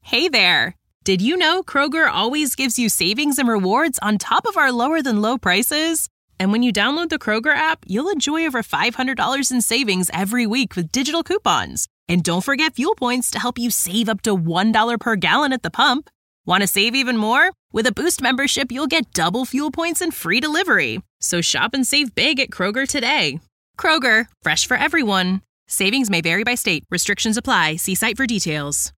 Hey there! Did you know Kroger always gives you savings and rewards on top of our lower-than-low prices? And when you download the Kroger app, you'll enjoy over $500 in savings every week with digital coupons. And don't forget fuel points to help you save up to $1 per gallon at the pump. Want to save even more? With a Boost membership, you'll get double fuel points and free delivery. So shop and save big at Kroger today. Kroger, fresh for everyone. Savings may vary by state. Restrictions apply. See site for details.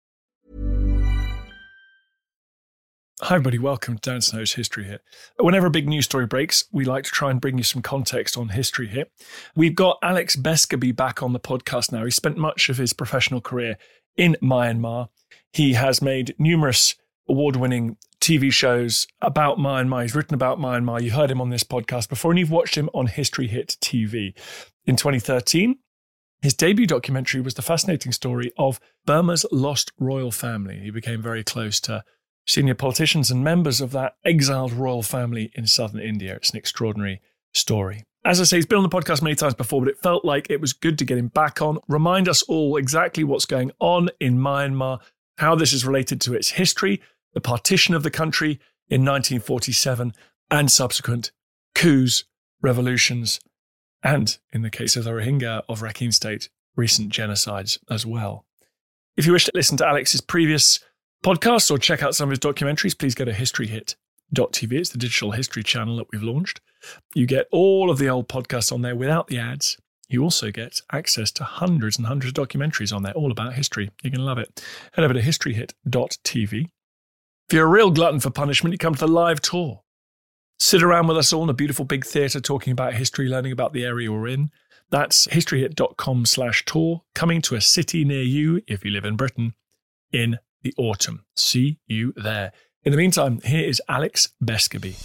Hi everybody, welcome to Dan Snow's History Hit. Whenever a big news story breaks, we like to try and bring you some context on History Hit. We've got Alex Beskaby back on the podcast now. He spent much of his professional career in Myanmar. He has made numerous award-winning TV shows about Myanmar. He's written about Myanmar. You heard him on this podcast before, and you've watched him on History Hit TV. In 2013, his debut documentary was the fascinating story of Burma's lost royal family. He became very close to senior politicians and members of that exiled royal family in southern India. It's an extraordinary story. As I say, he's been on the podcast many times before, but it felt like it was good to get him back on, remind us all exactly what's going on in Myanmar, how this is related to its history, the partition of the country in 1947, and subsequent coups, revolutions, and, in the case of the Rohingya of Rakhine State, recent genocides as well. If you wish to listen to Alex's previous podcasts or check out some of his documentaries, please go to historyhit.tv. It's the digital history channel that we've launched. You get all of the old podcasts on there without the ads. You also get access to hundreds and hundreds of documentaries on there, all about history. You're going to love it. Head over to historyhit.tv. If you're a real glutton for punishment, you come to the live tour. Sit around with us all in a beautiful big theatre talking about history, learning about the area we're in. That's historyhit.com/tour, coming to a city near you, if you live in Britain, in the autumn. See you there. In the meantime, here is Alex Beskaby.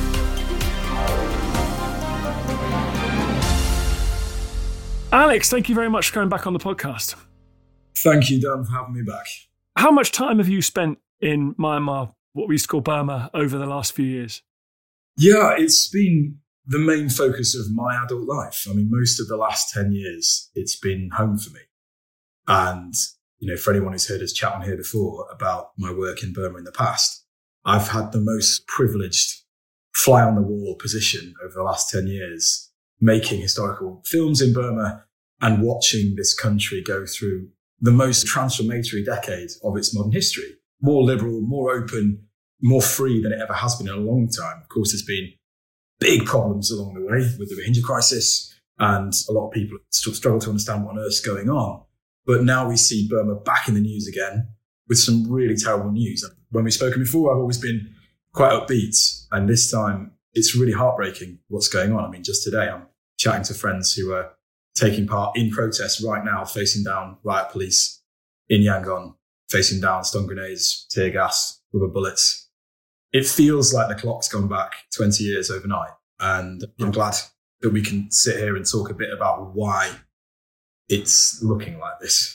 Alex, thank you very much for coming back on the podcast. Thank you, Dan, for having me back. How much time have you spent in Myanmar, what we used to call Burma, over the last few years? Yeah, it's been the main focus of my adult life. I mean, most of the last 10 years, it's been home for me. And for anyone who's heard us chat on here before about my work in Burma in the past, I've had the most privileged fly-on-the-wall position over the last 10 years, making historical films in Burma and watching this country go through the most transformatory decade of its modern history. More liberal, more open, more free than it ever has been in a long time. Of course, there's been big problems along the way with the Rohingya crisis, and a lot of people struggle to understand what on earth's going on. But now we see Burma back in the news again with some really terrible news. When we've spoken before, I've always been quite upbeat. And this time, it's really heartbreaking what's going on. I mean, just today, I'm chatting to friends who are taking part in protests right now, facing down riot police in Yangon, facing down stun grenades, tear gas, rubber bullets. It feels like the clock's gone back 20 years overnight. And I'm glad that we can sit here and talk a bit about why it's looking like this.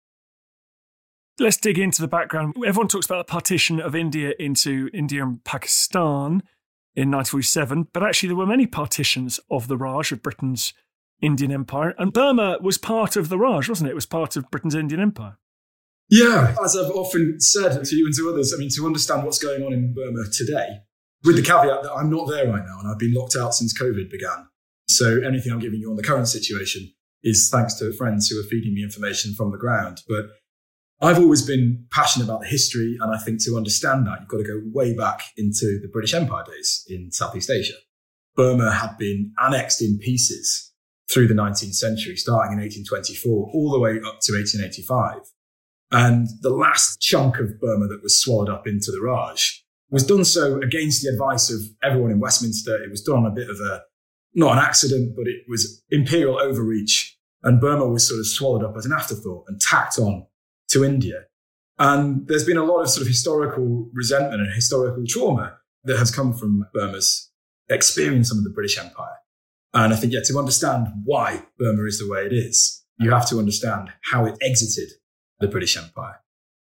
Let's dig into the background. Everyone talks about the partition of India into India and Pakistan in 1947, but actually there were many partitions of the Raj, of Britain's Indian Empire, and Burma was part of the Raj, wasn't it? It was part of Britain's Indian Empire. Yeah, as I've often said to you and to others, I mean, to understand what's going on in Burma today, with the caveat that I'm not there right now and I've been locked out since COVID began. So anything I'm giving you on the current situation is thanks to friends who are feeding me information from the ground. But I've always been passionate about the history, and I think to understand that, you've got to go way back into the British Empire days in Southeast Asia. Burma had been annexed in pieces through the 19th century, starting in 1824, all the way up to 1885. And the last chunk of Burma that was swallowed up into the Raj was done so against the advice of everyone in Westminster. It was done on a bit of not an accident, but it was imperial overreach. And Burma was sort of swallowed up as an afterthought and tacked on to India. And there's been a lot of sort of historical resentment and historical trauma that has come from Burma's experience under the British Empire. And I think, to understand why Burma is the way it is, you have to understand how it exited the British Empire.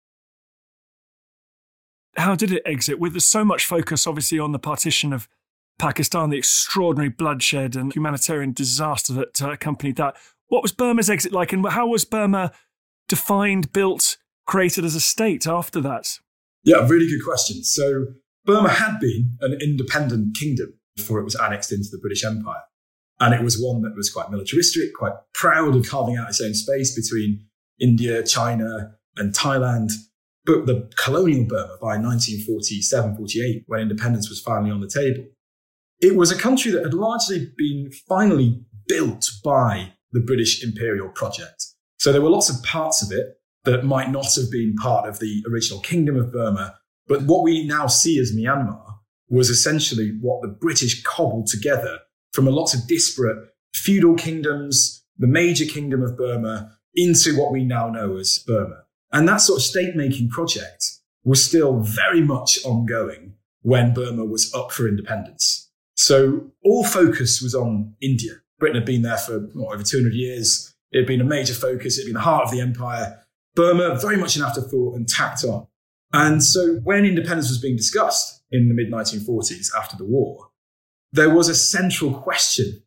How did it exit? With so much focus, obviously, on the partition of Pakistan, the extraordinary bloodshed and humanitarian disaster that accompanied that. What was Burma's exit like, and how was Burma defined, built, created as a state after that? Yeah, really good question. So Burma had been an independent kingdom before it was annexed into the British Empire. And it was one that was quite militaristic, quite proud of carving out its own space between India, China, and Thailand. But the colonial Burma, by 1947-48, when independence was finally on the table, it was a country that had largely been finally built by the British imperial project. So there were lots of parts of it that might not have been part of the original kingdom of Burma. But what we now see as Myanmar was essentially what the British cobbled together from a lot of disparate feudal kingdoms, the major kingdom of Burma, into what we now know as Burma. And that sort of state-making project was still very much ongoing when Burma was up for independence. So all focus was on India. Britain had been there for over 200 years. It had been a major focus. It had been the heart of the empire. Burma, very much an afterthought and tacked on. And so when independence was being discussed in the mid-1940s after the war, there was a central question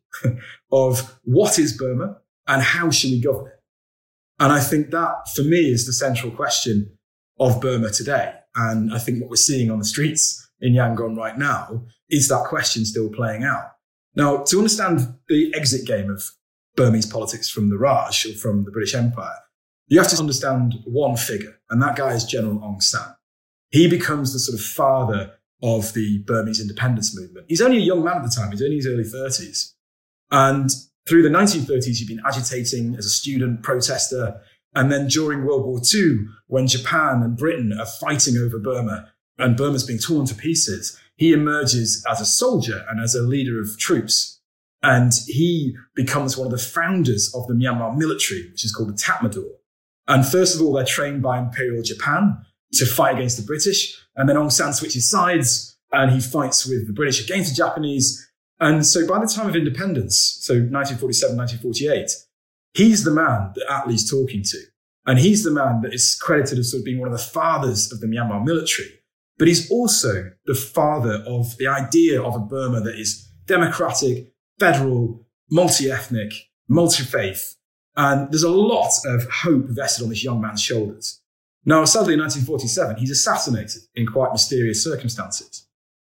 of what is Burma and how should we govern it? And I think that, for me, is the central question of Burma today. And I think what we're seeing on the streets in Yangon right now is that question still playing out. Now, to understand the exit game of Burmese politics from the Raj, or from the British Empire, you have to understand one figure, and that guy is General Aung San. He becomes the sort of father of the Burmese independence movement. He's only a young man at the time. He's only in his early 30s. And through the 1930s, he'd been agitating as a student, protester. And then during World War II, when Japan and Britain are fighting over Burma and Burma's being torn to pieces, he emerges as a soldier and as a leader of troops. And he becomes one of the founders of the Myanmar military, which is called the Tatmadaw. And first of all, they're trained by Imperial Japan to fight against the British. And then Aung San switches sides and he fights with the British against the Japanese. And so by the time of independence, so 1947, 1948, he's the man that Attlee's talking to. And he's the man that is credited as sort of being one of the fathers of the Myanmar military. But he's also the father of the idea of a Burma that is democratic, federal, multi-ethnic, multi-faith. And there's a lot of hope vested on this young man's shoulders. Now, sadly, in 1947, he's assassinated in quite mysterious circumstances.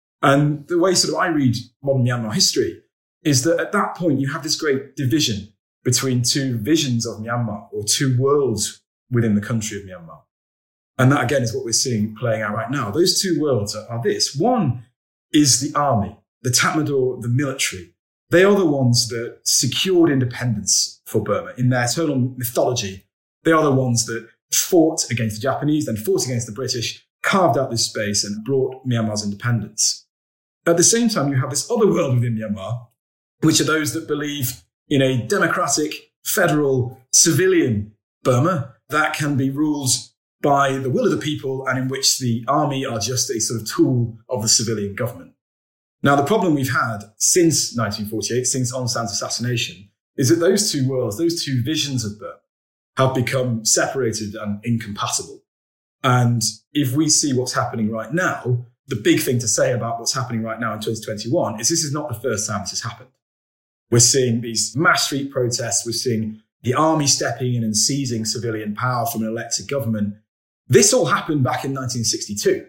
And the way sort of I read modern Myanmar history is that at that point, you have this great division between two visions of Myanmar, or two worlds within the country of Myanmar. And that, again, is what we're seeing playing out right now. Those two worlds are this. One is the army, the Tatmadaw, the military. They are the ones that secured independence for Burma. In their eternal mythology, they are the ones that fought against the Japanese, then fought against the British, carved out this space and brought Myanmar's independence. At the same time, you have this other world within Myanmar, which are those that believe in a democratic, federal, civilian Burma that can be ruled by the will of the people and in which the army are just a sort of tool of the civilian government. Now, the problem we've had since 1948, since Aung San's assassination, is that those two worlds, those two visions of Burma, have become separated and incompatible. And if we see what's happening right now, the big thing to say about what's happening right now in 2021 is this is not the first time this has happened. We're seeing these mass street protests. We're seeing the army stepping in and seizing civilian power from an elected government. This all happened back in 1962.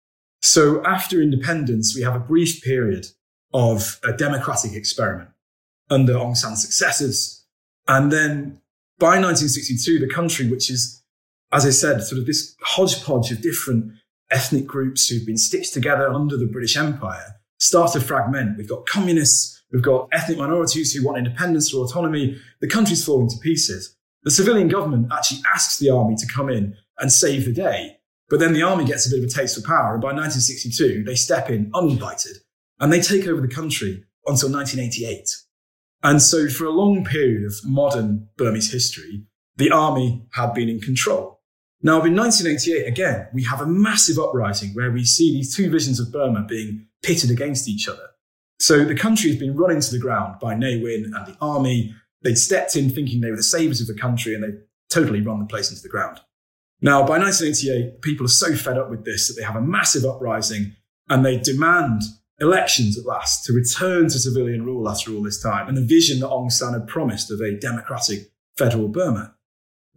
So after independence, we have a brief period of a democratic experiment under Aung San's successors. And then by 1962, the country, which is, as I said, sort of this hodgepodge of different ethnic groups who've been stitched together under the British Empire, starts to fragment. We've got communists, we've got ethnic minorities who want independence or autonomy. The country's falling to pieces. The civilian government actually asks the army to come in and save the day. But then the army gets a bit of a taste for power. And by 1962, they step in uninvited and they take over the country until 1988. And so for a long period of modern Burmese history, the army had been in control. Now, in 1988, again, we have a massive uprising where we see these two visions of Burma being pitted against each other. So the country has been run into the ground by Ne Win and the army. They'd stepped in thinking they were the saviours of the country and they totally run the place into the ground. Now, by 1988, people are so fed up with this that they have a massive uprising and they demand elections at last to return to civilian rule after all this time and the vision that Aung San had promised of a democratic federal Burma.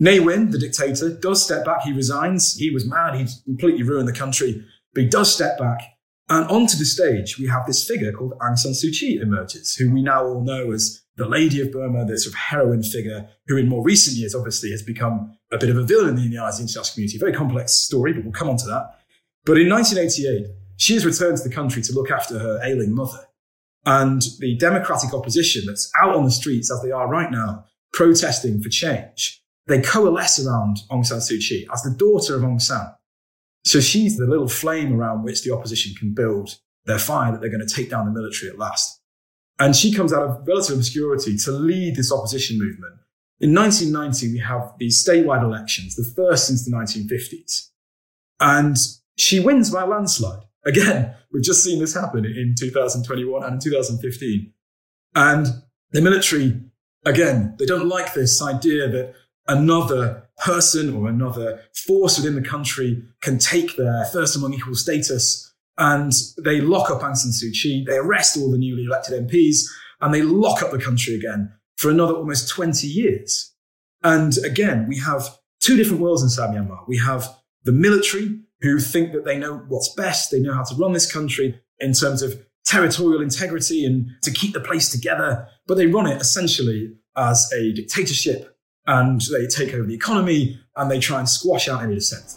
Ne Win, the dictator, does step back. He resigns. He was mad. He'd completely ruined the country. But he does step back. And onto the stage, we have this figure called Aung San Suu Kyi emerges, who we now all know as the Lady of Burma, the sort of heroine figure, who in more recent years, obviously, has become a bit of a villain in the eyes of the international community. Very complex story, but we'll come on to that. But in 1988, she has returned to the country to look after her ailing mother. And the democratic opposition that's out on the streets, as they are right now, protesting for change, they coalesce around Aung San Suu Kyi as the daughter of Aung San. So she's the little flame around which the opposition can build their fire that they're going to take down the military at last. And she comes out of relative obscurity to lead this opposition movement. In 1990, we have these statewide elections, the first since the 1950s. And she wins by a landslide. Again, we've just seen this happen in 2021 and in 2015. And the military, again, they don't like this idea that another person or another force within the country can take their first among equal status, and they lock up Aung San Suu Kyi, they arrest all the newly elected MPs, and they lock up the country again for another almost 20 years. And again, we have two different worlds inside Myanmar. We have the military, who think that they know what's best, they know how to run this country in terms of territorial integrity and to keep the place together, but they run it essentially as a dictatorship, and they take over the economy and they try and squash out any dissent.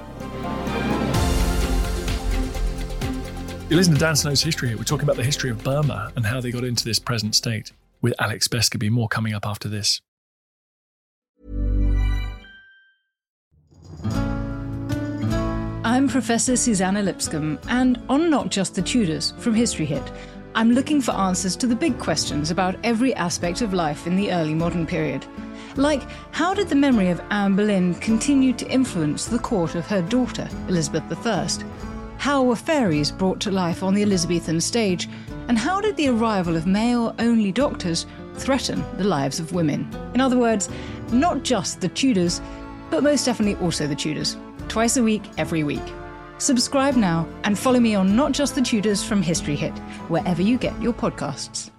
You listen to Dan Snow's History here. We're talking about the history of Burma and how they got into this present state with Alex Beskaby. More coming up after this. I'm Professor Susanna Lipscomb, and on Not Just the Tudors from History Hit, I'm looking for answers to the big questions about every aspect of life in the early modern period. Like, how did the memory of Anne Boleyn continue to influence the court of her daughter, Elizabeth I? How were fairies brought to life on the Elizabethan stage? And how did the arrival of male-only doctors threaten the lives of women? In other words, not just the Tudors, but most definitely also the Tudors. Twice a week, every week. Subscribe now and follow me on Not Just the Tudors from History Hit, wherever you get your podcasts.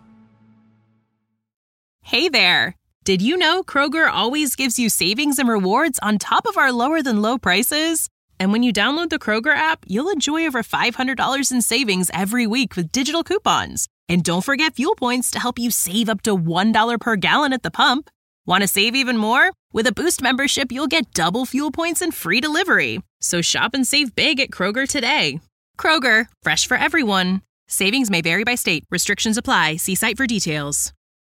Hey there! Did you know Kroger always gives you savings and rewards on top of our lower than low prices? And when you download the Kroger app, you'll enjoy over $500 in savings every week with digital coupons. And don't forget fuel points to help you save up to $1 per gallon at the pump. Want to save even more? With a Boost membership, you'll get double fuel points and free delivery. So shop and save big at Kroger today. Kroger, fresh for everyone. Savings may vary by state. Restrictions apply. See site for details.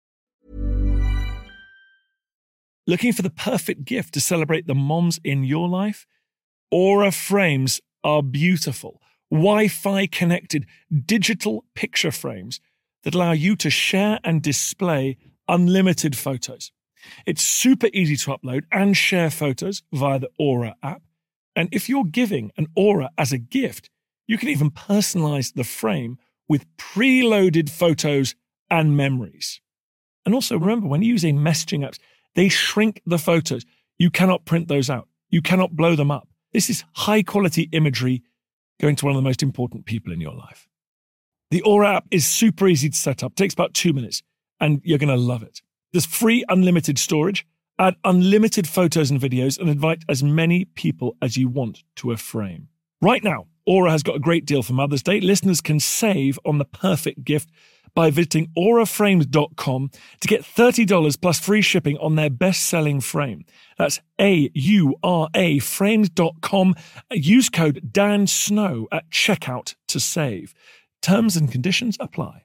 Looking for the perfect gift to celebrate the moms in your life? Aura frames are beautiful, Wi-Fi connected digital picture frames that allow you to share and display unlimited photos. It's super easy to upload and share photos via the Aura app. And if you're giving an Aura as a gift, you can even personalize the frame with preloaded photos and memories. And also remember, when using messaging apps, they shrink the photos. You cannot print those out. You cannot blow them up. This is high quality imagery going to one of the most important people in your life. The Aura app is super easy to set up. It takes about 2 minutes and you're going to love it. There's free unlimited storage, add unlimited photos and videos, and invite as many people as you want to a frame. Right now, Aura has got a great deal for Mother's Day. Listeners can save on the perfect gift by visiting auraframes.com to get $30 plus free shipping on their best-selling frame. That's AURA frames.com. Use code DANSNOW at checkout to save. Terms and conditions apply.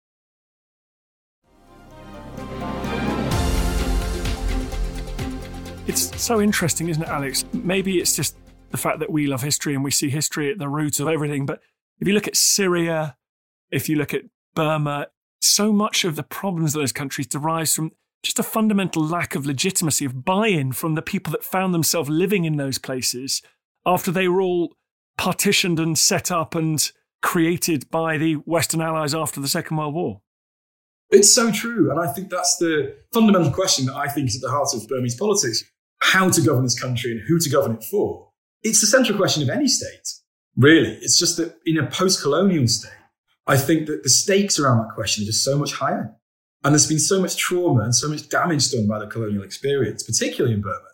It's so interesting, isn't it, Alex? Maybe it's just the fact that we love history and we see history at the root of everything. But if you look at Syria, if you look at Burma, so much of the problems of those countries derives from just a fundamental lack of legitimacy, of buy-in from the people that found themselves living in those places after they were all partitioned and set up and created by the Western Allies after the Second World War. It's so true. And I think that's the fundamental question that I think is at the heart of Burmese politics. How to govern this country and who to govern it for. It's the central question of any state, really. It's just that in a post-colonial state, I think that the stakes around that question are just so much higher. And there's been so much trauma and so much damage done by the colonial experience, particularly in Burma,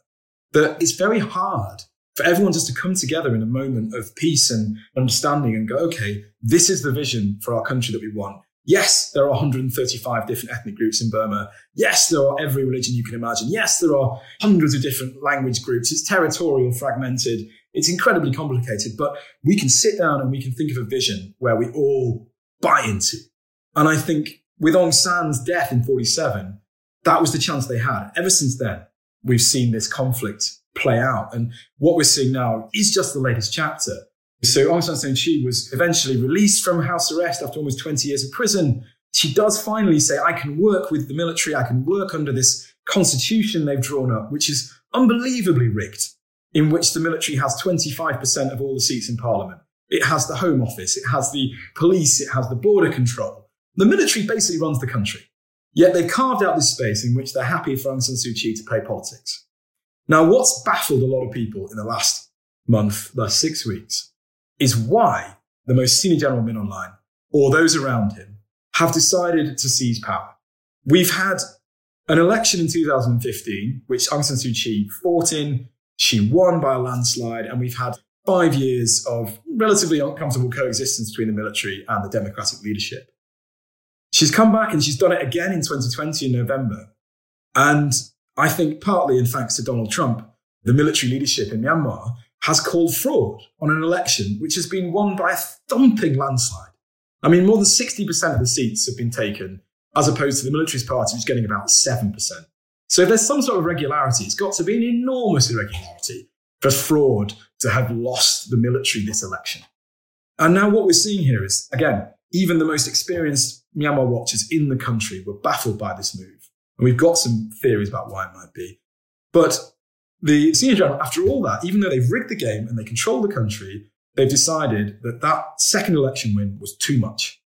that it's very hard for everyone just to come together in a moment of peace and understanding and go, okay, this is the vision for our country that we want. Yes, there are 135 different ethnic groups in Burma. Yes, there are every religion you can imagine. Yes, there are hundreds of different language groups. It's territorial, fragmented. It's incredibly complicated, but we can sit down and we can think of a vision where we all buy into. And I think with Aung San's death in 1947, that was the chance they had. Ever since then, we've seen this conflict play out. And what we're seeing now is just the latest chapter. So Aung San Suu Kyi was eventually released from house arrest after almost 20 years of prison. She does finally say, I can work with the military. I can work under this constitution they've drawn up, which is unbelievably rigged, in which the military has 25% of all the seats in parliament. It has the Home Office. It has the police. It has the border control. The military basically runs the country. Yet they've carved out this space in which they're happy for Aung San Suu Kyi to play politics. Now, what's baffled a lot of people in the last month, last 6 weeks, is why the most senior general Min Aung Hlaing, or those around him, have decided to seize power. We've had an election in 2015, which Aung San Suu Kyi fought in. She won by a landslide, and we've had 5 years of relatively uncomfortable coexistence between the military and the democratic leadership. She's come back and she's done it again in 2020 in November. And I think partly in thanks to Donald Trump, the military leadership in Myanmar has called fraud on an election which has been won by a thumping landslide. I mean, more than 60% of the seats have been taken, as opposed to the military's party, which is getting about 7%. So if there's some sort of irregularity, it's got to be an enormous irregularity for fraud to have lost the military this election. And now what we're seeing here is, again, even the most experienced Myanmar watchers in the country were baffled by this move. And we've got some theories about why it might be. But the senior general, after all that, even though they've rigged the game and they control the country, they've decided that that second election win was too much.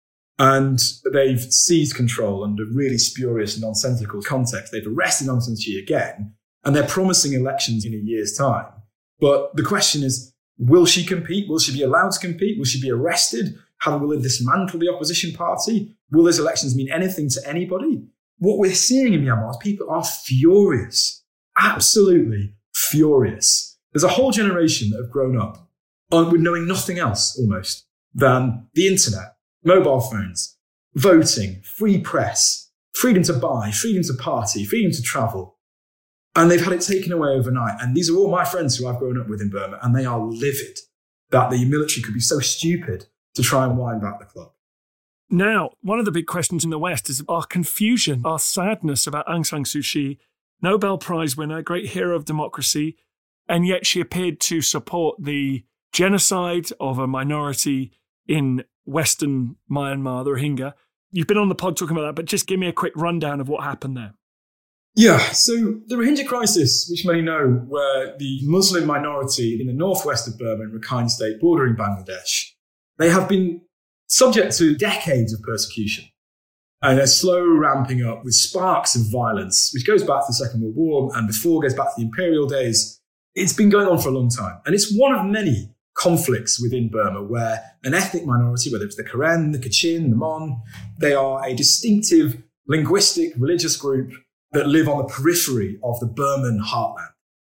And they've seized control under really spurious, nonsensical context. They've arrested Aung San Suu Kyi again, and they're promising elections in a year's time. But the question is, will she compete? Will she be allowed to compete? Will she be arrested? How will it dismantle the opposition party? Will those elections mean anything to anybody? What we're seeing in Myanmar is people are furious, absolutely furious. There's a whole generation that have grown up with knowing nothing else almost than the internet, mobile phones, voting, free press, freedom to buy, freedom to party, freedom to travel. And they've had it taken away overnight. And these are all my friends who I've grown up with in Burma, and they are livid that the military could be so stupid to try and wind back the clock. Now, one of the big questions in the West is our confusion, our sadness about Aung San Suu Kyi, Nobel Prize winner, great hero of democracy, and yet she appeared to support the genocide of a minority in Western Myanmar, the Rohingya. You've been on the pod talking about that, but just give me a quick rundown of what happened there. Yeah, so the Rohingya crisis, which many know, were the Muslim minority in the northwest of Burma, in Rakhine State, bordering Bangladesh. They have been subject to decades of persecution, and they're slow ramping up with sparks of violence, which goes back to the Second World War and before goes back to the imperial days. It's been going on for a long time, and it's one of many conflicts within Burma where an ethnic minority, whether it's the Karen, the Kachin, the Mon, they are a distinctive linguistic, religious group that live on the periphery of the Burman heartland.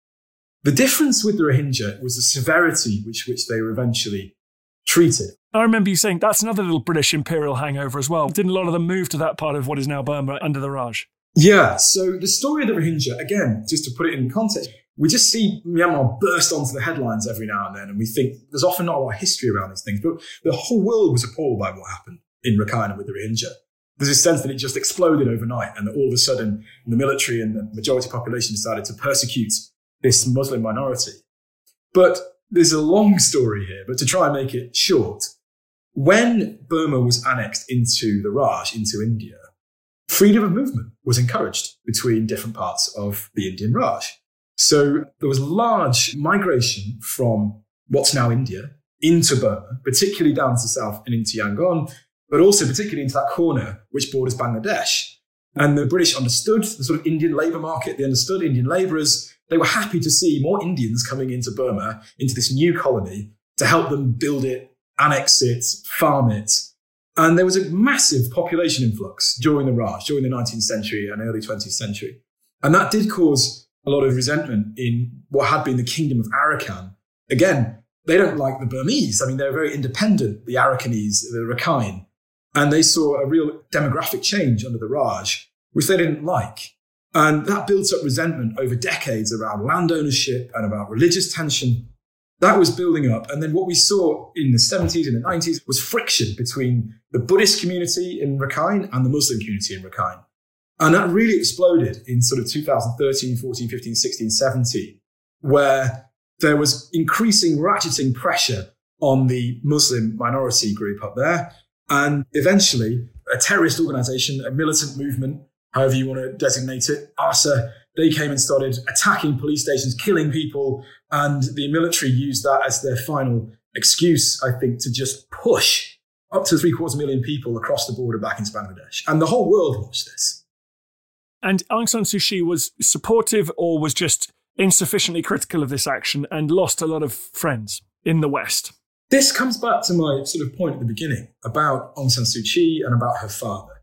The difference with the Rohingya was the severity which they were eventually treated. I remember you saying that's another little British imperial hangover as well. Didn't a lot of them move to that part of what is now Burma under the Raj? Yeah, so the story of the Rohingya, again, just to put it in context, we just see Myanmar burst onto the headlines every now and then, and we think there's often not a lot of history around these things, but the whole world was appalled by what happened in Rakhine and with the Rohingya. There's a sense that it just exploded overnight, and that all of a sudden the military and the majority population decided to persecute this Muslim minority. But there's a long story here, but to try and make it short, when Burma was annexed into the Raj, into India, freedom of movement was encouraged between different parts of the Indian Raj. So there was large migration from what's now India into Burma, particularly down to the south and into Yangon, but also particularly into that corner which borders Bangladesh. And the British understood the sort of Indian labour market. They understood Indian labourers. They were happy to see more Indians coming into Burma, into this new colony, to help them build it, annex it, farm it. And there was a massive population influx during the Raj, during the 19th century and early 20th century. And that did cause a lot of resentment in what had been the kingdom of Arakan. Again, they don't like the Burmese. I mean, they're very independent, the Arakanese, the Rakhine. And they saw a real demographic change under the Raj, which they didn't like. And that built up resentment over decades around land ownership and about religious tension. That was building up. And then what we saw in the 70s and the 90s was friction between the Buddhist community in Rakhine and the Muslim community in Rakhine. And that really exploded in sort of 2013, 14, 15, 16, 17, where there was increasing ratcheting pressure on the Muslim minority group up there. And eventually, a terrorist organization, a militant movement, however you want to designate it, ARSA, they came and started attacking police stations, killing people. And the military used that as their final excuse, I think, to just push up to 750,000 people across the border back into Bangladesh. And the whole world watched this. And Aung San Suu Kyi was supportive or was just insufficiently critical of this action and lost a lot of friends in the West? This comes back to my sort of point at the beginning about Aung San Suu Kyi and about her father.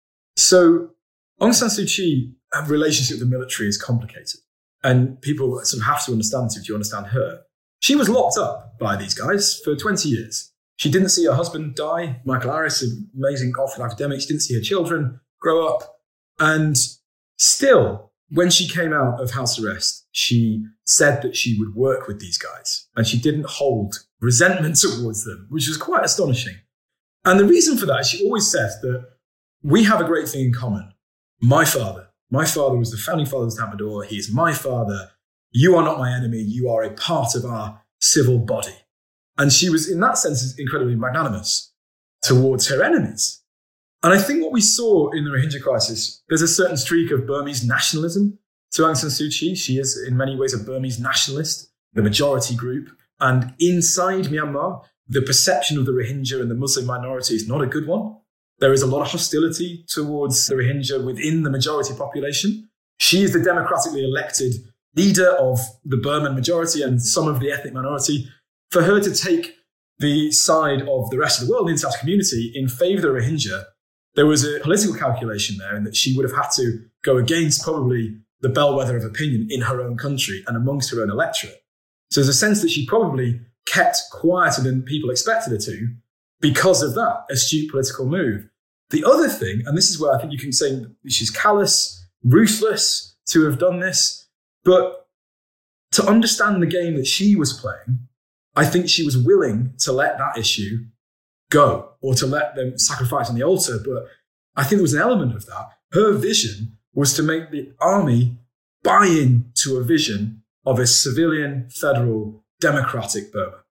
So Aung San Suu Kyi's relationship with the military is complicated. And people sort of have to understand it to understand her. She was locked up by these guys for 20 years. She didn't see her husband die, Michael Harris, an amazing Oxford academic. She didn't see her children grow up. And still, when she came out of house arrest, she said that she would work with these guys. And she didn't hold resentment towards them, which was quite astonishing. And the reason for that is she always says that we have a great thing in common. My father was the founding father of Tamadur. He is my father. You are not my enemy. You are a part of our civil body. And she was, in that sense, incredibly magnanimous towards her enemies. And I think what we saw in the Rohingya crisis, there's a certain streak of Burmese nationalism to Aung San Suu Kyi. She is in many ways a Burmese nationalist, the majority group. And inside Myanmar, the perception of the Rohingya and the Muslim minority is not a good one. There is a lot of hostility towards the Rohingya within the majority population. She is the democratically elected leader of the Burman majority and some of the ethnic minority. For her to take the side of the rest of the world, the international community, in favour of the Rohingya, there was a political calculation there in that she would have had to go against probably the bellwether of opinion in her own country and amongst her own electorate. So there's a sense that she probably kept quieter than people expected her to because of that astute political move. The other thing, and this is where I think you can say she's callous, ruthless to have done this, but to understand the game that she was playing, I think she was willing to let that issue go or to let them sacrifice on the altar. But I think there was an element of that. Her vision was to make the army buy into a vision of a civilian, federal, democratic Burma.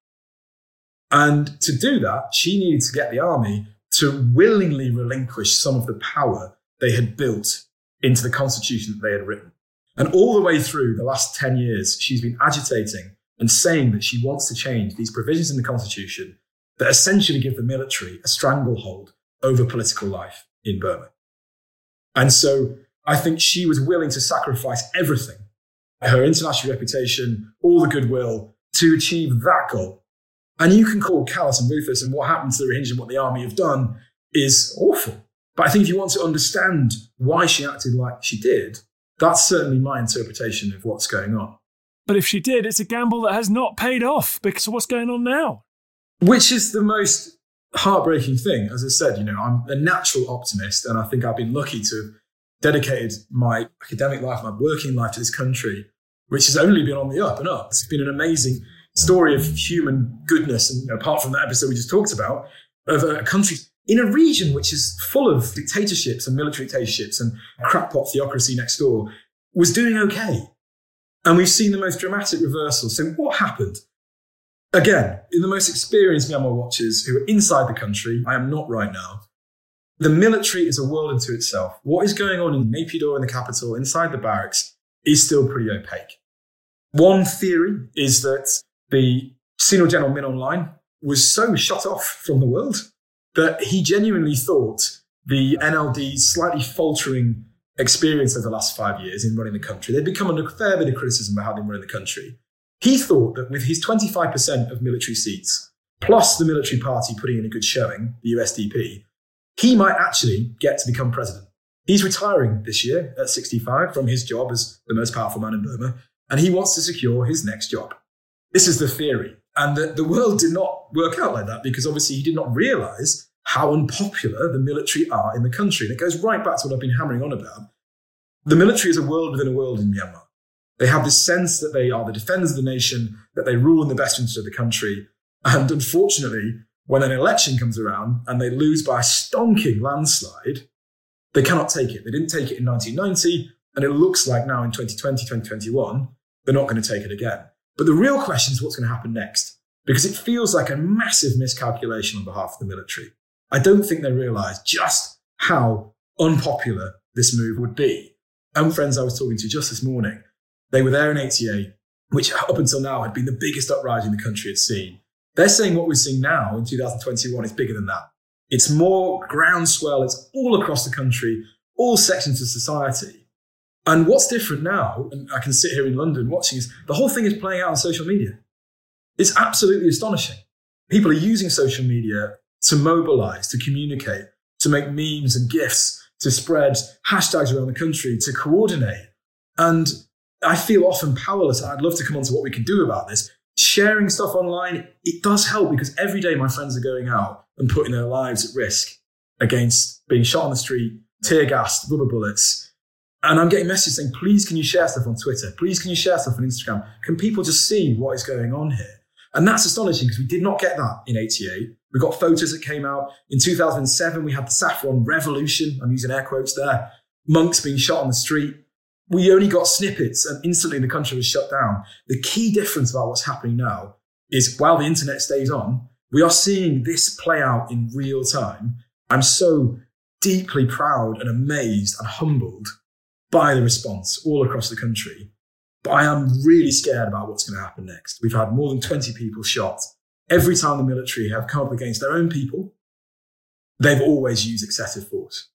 And to do that, she needed to get the army to willingly relinquish some of the power they had built into the constitution that they had written. And all the way through the last 10 years, she's been agitating and saying that she wants to change these provisions in the constitution that essentially give the military a stranglehold over political life in Burma. And so I think she was willing to sacrifice everything, her international reputation, all the goodwill, to achieve that goal. And you can call callous and ruthless, and what happened to the Rohingya and what the army have done is awful. But I think if you want to understand why she acted like she did, that's certainly my interpretation of what's going on. But if she did, it's a gamble that has not paid off because of what's going on now. Which is the most heartbreaking thing. As I said, I'm a natural optimist, and I think I've been lucky to have dedicated my academic life, my working life to this country, which has only been on the up and up. It's been an amazing story of human goodness. And apart from that episode we just talked about, of a country in a region which is full of dictatorships and military dictatorships and crackpot theocracy next door, was doing okay. And we've seen the most dramatic reversal. So what happened? Again, in the most experienced Myanmar watchers who are inside the country, I am not right now, the military is a world unto itself. What is going on in Naypyidaw, in the capital, inside the barracks, is still pretty opaque. One theory is that the Senior General Min Aung Hlaing was so shut off from the world that he genuinely thought the NLD's slightly faltering experience of the last 5 years in running the country, they'd become under a fair bit of criticism about how they were running the country. He thought that with his 25% of military seats, plus the military party putting in a good showing, the USDP, he might actually get to become president. He's retiring this year at 65 from his job as the most powerful man in Burma, and he wants to secure his next job. This is the theory. And the world did not work out like that because obviously he did not realize how unpopular the military are in the country. And it goes right back to what I've been hammering on about. The military is a world within a world in Myanmar. They have this sense that they are the defenders of the nation, that they rule in the best interest of the country. And unfortunately, when an election comes around and they lose by a stonking landslide, they cannot take it. They didn't take it in 1990, and it looks like now in 2020, 2021, they're not going to take it again. But the real question is what's going to happen next, because it feels like a massive miscalculation on behalf of the military. I don't think they realise just how unpopular this move would be. And friends I was talking to just this morning, they were there in 88, which up until now had been the biggest uprising the country had seen. They're saying what we're seeing now in 2021 is bigger than that. It's more groundswell. It's all across the country, all sections of society. And what's different now, and I can sit here in London watching, is the whole thing is playing out on social media. It's absolutely astonishing. People are using social media to mobilize, to communicate, to make memes and GIFs, to spread hashtags around the country, to coordinate. And I feel often powerless. I'd love to come on to what we can do about this. Sharing stuff online, it does help because every day my friends are going out and putting their lives at risk against being shot on the street, tear gassed, rubber bullets. And I'm getting messages saying, please, can you share stuff on Twitter? Please, can you share stuff on Instagram? Can people just see what is going on here? And that's astonishing because we did not get that in 88. We got photos that came out. In 2007, we had the Saffron Revolution. I'm using air quotes there. Monks being shot on the street. We only got snippets and instantly the country was shut down. The key difference about what's happening now is while the internet stays on, we are seeing this play out in real time. I'm so deeply proud and amazed and humbled by the response all across the country. But I am really scared about what's going to happen next. We've had more than 20 people shot. Every time the military have come up against their own people, they've always used excessive force.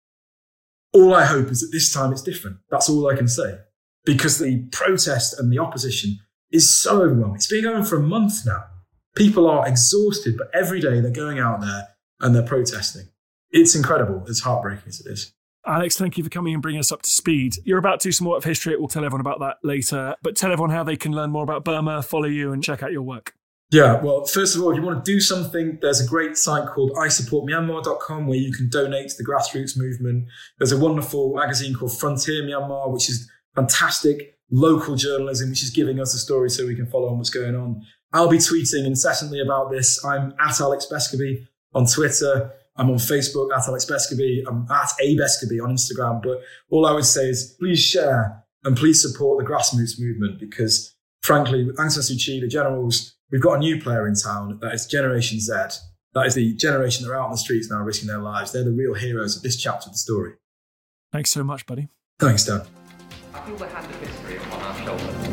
All I hope is that this time it's different. That's all I can say. Because the protest and the opposition is so overwhelming. It's been going for a month now. People are exhausted, but every day they're going out there and they're protesting. It's incredible, as heartbreaking as it is. Alex, thank you for coming and bringing us up to speed. You're about to do some more of history. We'll tell everyone about that later. But tell everyone how they can learn more about Burma, follow you and check out your work. Yeah, well, first of all, if you want to do something, there's a great site called isupportmyanmar.com where you can donate to the grassroots movement. There's a wonderful magazine called Frontier Myanmar, which is fantastic local journalism, which is giving us a story so we can follow on what's going on. I'll be tweeting incessantly about this. I'm at Alex Beskaby on Twitter. I'm on Facebook at Alex Beskaby. I'm at A Beskaby on Instagram. But all I would say is please share and please support the grassroots movement because, frankly, with Aung San Suu Kyi, the generals, we've got a new player in town. That is Generation Z. That is the generation that are out on the streets now risking their lives. They're the real heroes of this chapter of the story. Thanks so much, buddy. Thanks, Dan. I feel we have the history upon our shoulders.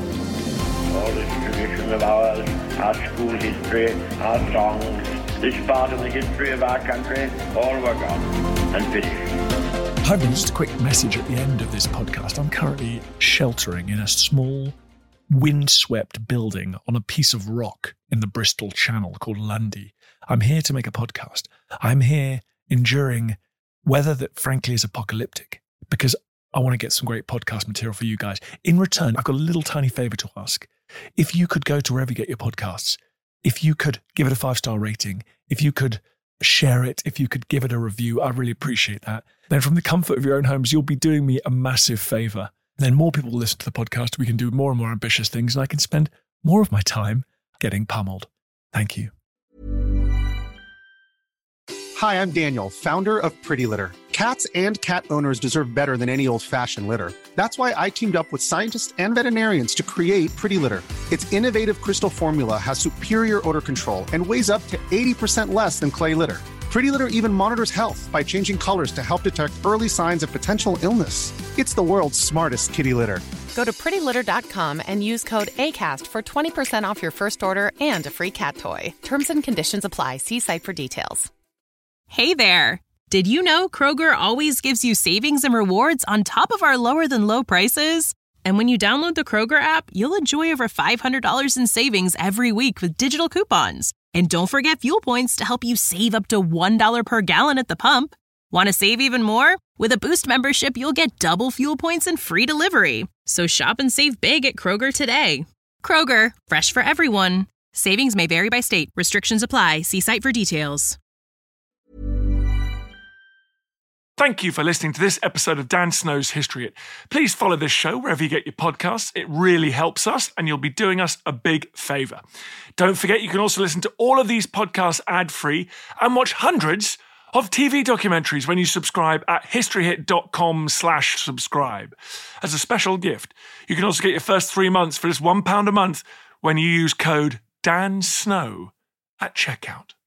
All this tradition of ours, our school history, our songs, this part of the history of our country, all were gone and finished. Hi, just a quick message at the end of this podcast. I'm currently sheltering in a small, windswept building on a piece of rock in the Bristol Channel called Lundy. I'm here to make a podcast. I'm here enduring weather that frankly is apocalyptic because I want to get some great podcast material for you guys. In return, I've got a little tiny favor to ask. If you could go to wherever you get your podcasts, if you could give it a 5-star rating, if you could share it, if you could give it a review, I'd really appreciate that. Then from the comfort of your own homes, you'll be doing me a massive favor. Then more people will listen to the podcast. We can do more and more ambitious things, and I can spend more of my time getting pummeled. Thank you. Hi, I'm Daniel, founder of Pretty Litter. Cats and cat owners deserve better than any old-fashioned litter. That's why I teamed up with scientists and veterinarians to create Pretty Litter. Its innovative crystal formula has superior odor control and weighs up to 80% less than clay litter. Pretty Litter even monitors health by changing colors to help detect early signs of potential illness. It's the world's smartest kitty litter. Go to prettylitter.com and use code ACAST for 20% off your first order and a free cat toy. Terms and conditions apply. See site for details. Hey there! Did you know Kroger always gives you savings and rewards on top of our lower-than-low prices? And when you download the Kroger app, you'll enjoy over $500 in savings every week with digital coupons. And don't forget Fuel Points to help you save up to $1 per gallon at the pump. Want to save even more? With a Boost membership, you'll get double fuel points and free delivery. So shop and save big at Kroger today. Kroger, fresh for everyone. Savings may vary by state. Restrictions apply. See site for details. Thank you for listening to this episode of Dan Snow's History Hit. Please follow this show wherever you get your podcasts. It really helps us, and you'll be doing us a big favour. Don't forget, you can also listen to all of these podcasts ad-free and watch hundreds of TV documentaries when you subscribe at historyhit.com/subscribe. As a special gift, you can also get your first 3 months for just £1 a month when you use code DANSNOW at checkout.